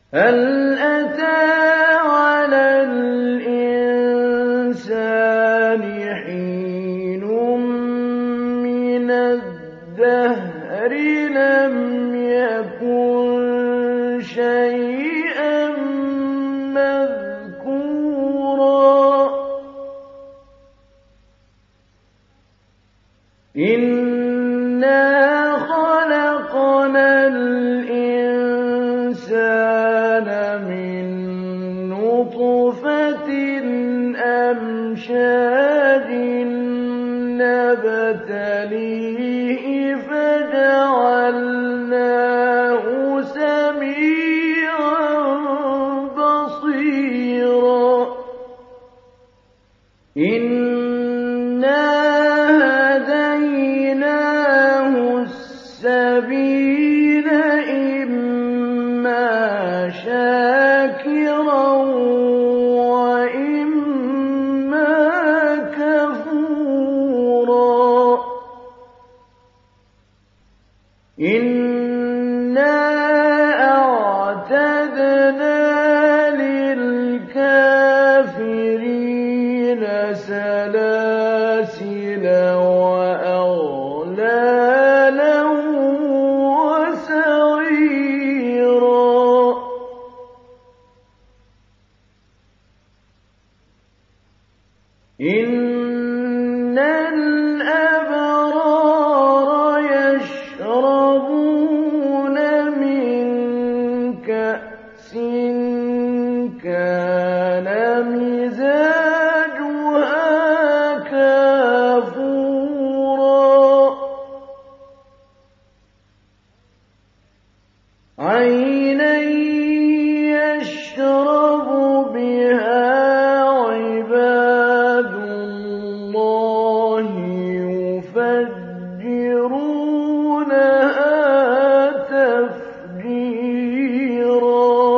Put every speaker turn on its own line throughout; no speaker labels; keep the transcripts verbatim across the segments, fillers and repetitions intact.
هَلْ أَتَىٰ عَلَى الْإِنسَانِ حِينٌ مِّنَ الدَّهْرِ لَمْ يَكُن شَيْئًا مَّذْكُورًا إِنَّا خَلَقْنَا الْإِنسَانَ مِن نُّطْفَةٍ أَمْشَاجٍ نَّبْتَلِيهِ فَجَعَلْنَاهُ سَمِيعًا بَصِيرًا إِنَّا هَدَيْنَاهُ السَّبِيلَ إِمَّا شَاكِرًا وَإِمَّا كَفُورًا إِنَّا أَعْتَدْنَا لِلْكَافِرِينَ سَلَاسِلَ وَأَغْلَالًا وَسَعِيرًا إِنَّ الْأَبْرَارَ يَشْرَبُونَ مِن كَأْسٍ كَانَ مِزَاجُهَا كَافُورًا عَيْنًا يَشْرَبُ بِهَا عِبَادُ اللَّهِ يُفَجِّرُونَهَا تَفْجِيرًا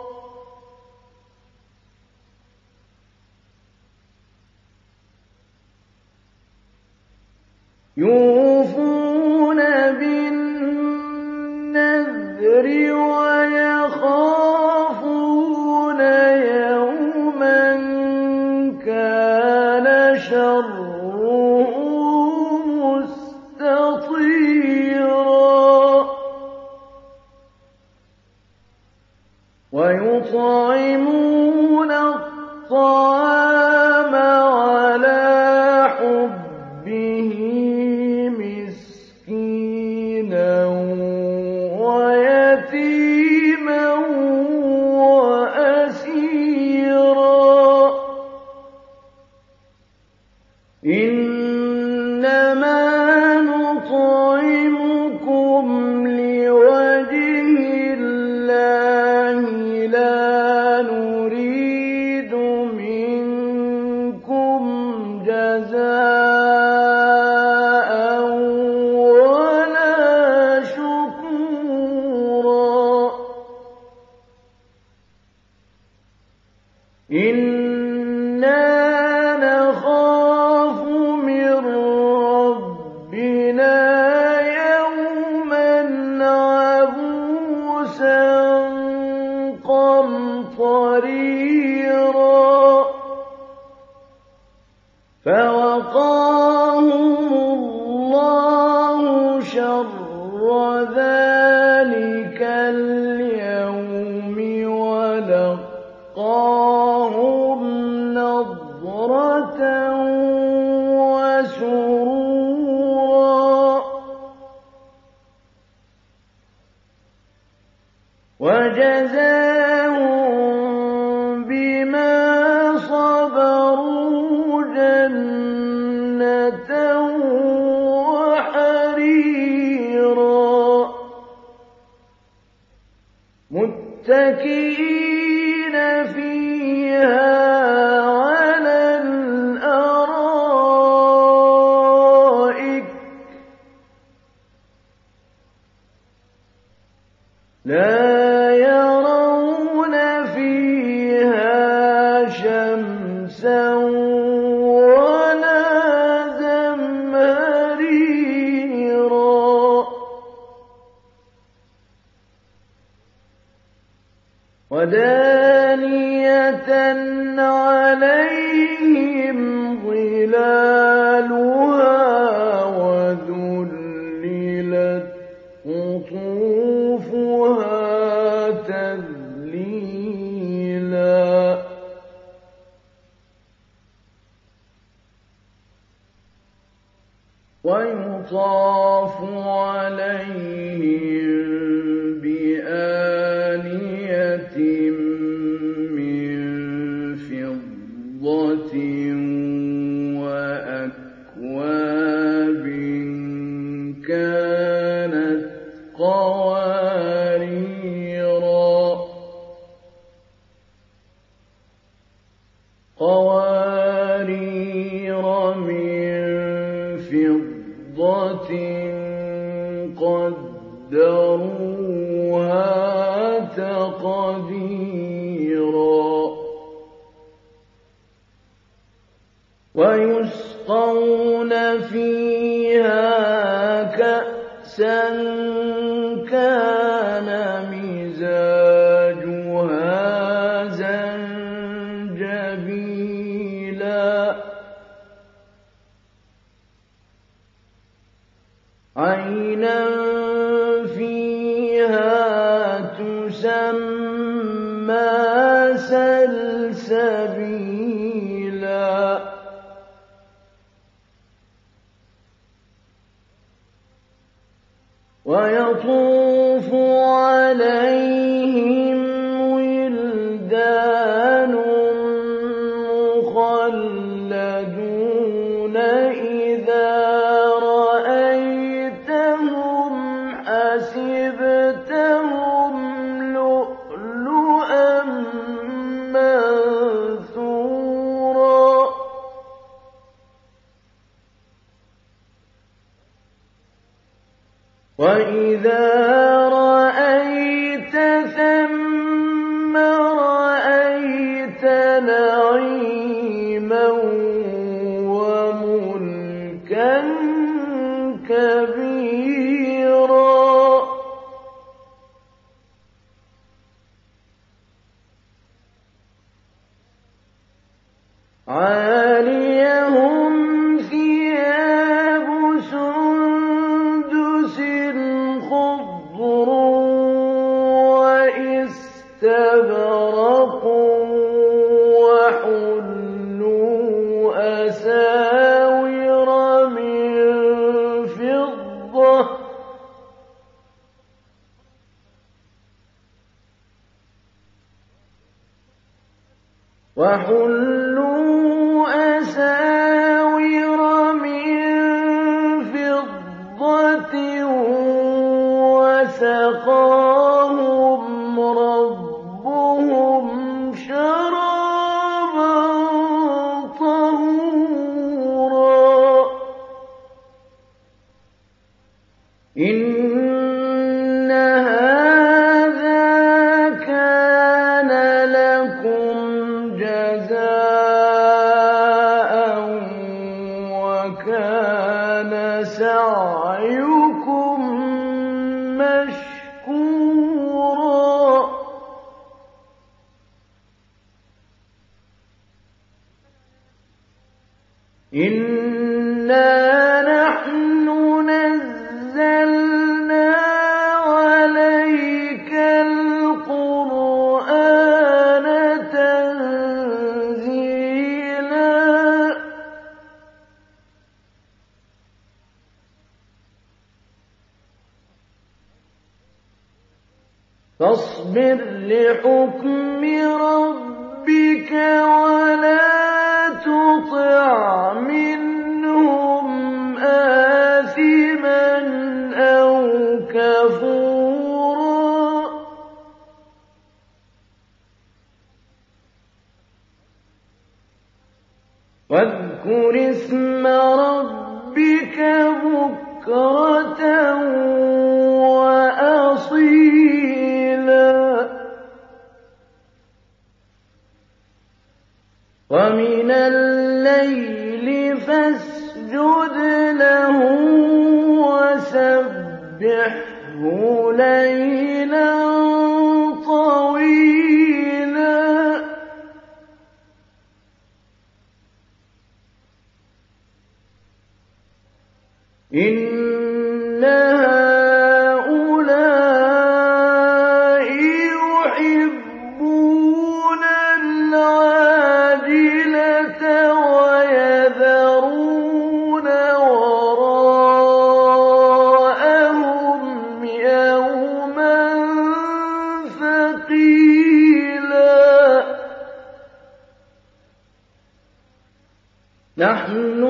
يُوفُونَ بِالنَّذْرِ وَيَخَافُونَ يَوْمًا كَانَ شَرُّهُ مُسْتَطِيرًا وَيُطْعِمُونَ الطَّعَامَ عَلَىٰ حُبِّهِ مِسْكِينًا وَيَتِيمًا وَأَسِيرًا إِنَّمَا نُطْعِمُكُمْ لِوَجْهِ اللَّهِ لَا نُرِيدُ مِنكُمْ جَزَاءً وَلَا شُكُورًا إِنَّا نَخَافُ مِن رَّبِّنَا يَوْمًا عَبُوسًا قَمْطَرِيرًا فَوَقَاهُمُ اللَّهُ شَرَّ ذَٰلِكَ الْيَوْمِ وَلَقَّاهُمْ نَضْرَةً وَسُرُورًا وَجَزَاهُم بِمَا صَبَرُوا جَنَّةً وَحَرِيرًا مُّتَّكِئِينَ فِيهَا عَلَى الْأَرَائِكِ لَا يَرَوْنَ فِيهَا شَمْسًا وَلَا زَمْهَرِيرًا ودانية عليهم ظلالها وذللت قطوفها تذليلا ويطاف عليهم بآنية من فضة وأكواب كانت قواريرا قوارير من فضة قدروها تقديرا ويسقون فيها كأسا كان مزاجها زنجبيلا عينا فيها تسمى سلسبيلا ويطوف عليهم ولدان مخلدون إذا رأيتهم حسبتهم لؤلؤا منثورا وإذا رأيت ثم رأيت نعيما وملكا كبيرا عاليهم ثياب سندس خضر واستبرق وحلوا أساور من فضة وحلوا أساور من فضة وسقاهم ربهم شرابا طهورا إن هذا كان لكم جزاء وكان سعيكم مشكورا إنا نحن نزلنا عليك القرآن تنزيلا فاصبر لحكم ربك ولا تطع منهم آثما أو كفورا واذكر اسم ربك بكرة وأصيلا ومن الليل فاسجد له وسبحه ليلا طويلا إِنَّ هَٰؤُلَاءِ يُحِبُّونَ الْعَاجِلَةَ وَيَذَرُونَ وَرَاءَهُمْ يَوْمًا ثَقِيلًا نَحْنُ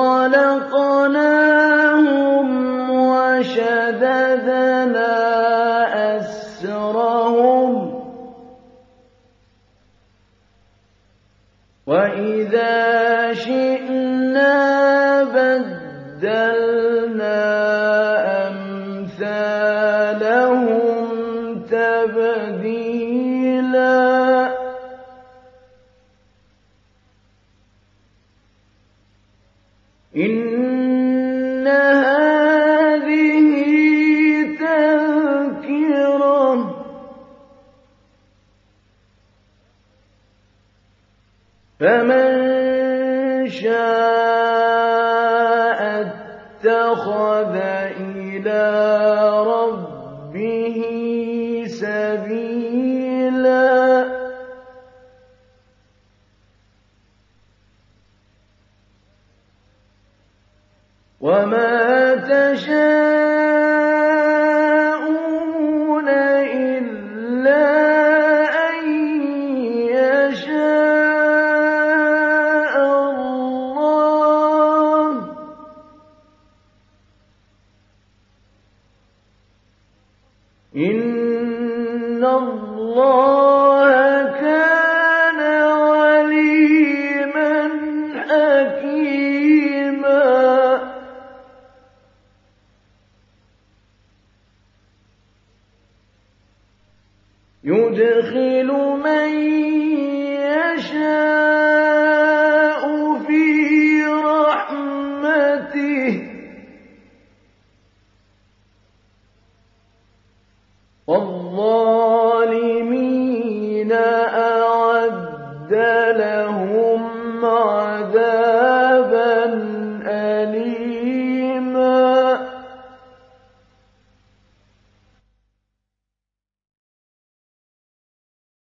خَلَقْنَاهُمْ وَشَدَدْنَا أَسْرَهُمْ ۖ وَإِذَا شِئْنَا بَدَّلْنَا أَمْثَالَهُمْ تَبْدِيلًا إِنَّ هَٰذِهِ تَذْكِرَةٌ ۖ فَمَن شَاءَ اتَّخَذَ إِلَىٰ رَبِّهِ سَبِيلًا وَمَا تَشَاءُونَ إِلَّا أَن يَشَاءَ اللَّهُ ۚ إِنَّ اللَّهَ كَانَ عَلِيمًا حَكِيمًا يُدْخِلُ مَن